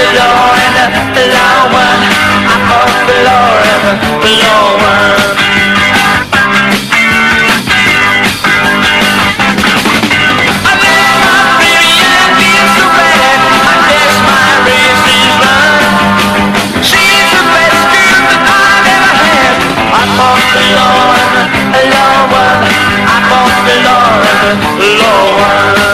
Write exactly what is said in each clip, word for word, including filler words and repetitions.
the low and the low one. I bought the low and the low one. I let my baby and feel so bad. I guess my race is run. She's the best girl that I've ever had. I bought the low and the low one. I bought the low and the low one.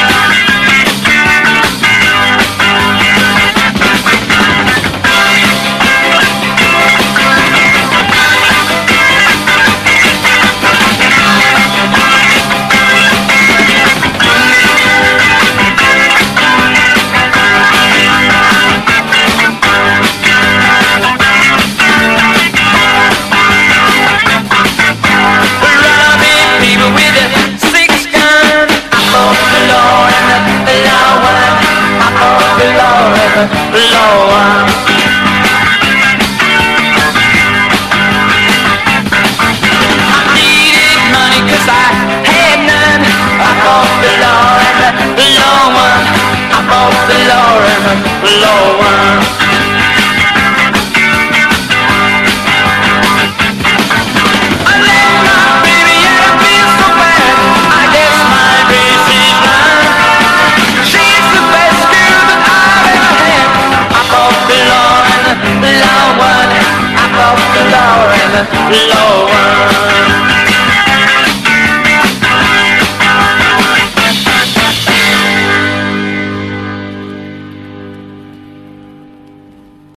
Lower. I needed money cause I had none. I bought the law and the low one. I bought the law and the low one. I let my baby and I feel so bad. I guess my race is blind. She's the best girl that I've ever had. I bought the low and the low one. I bought the low and the low one.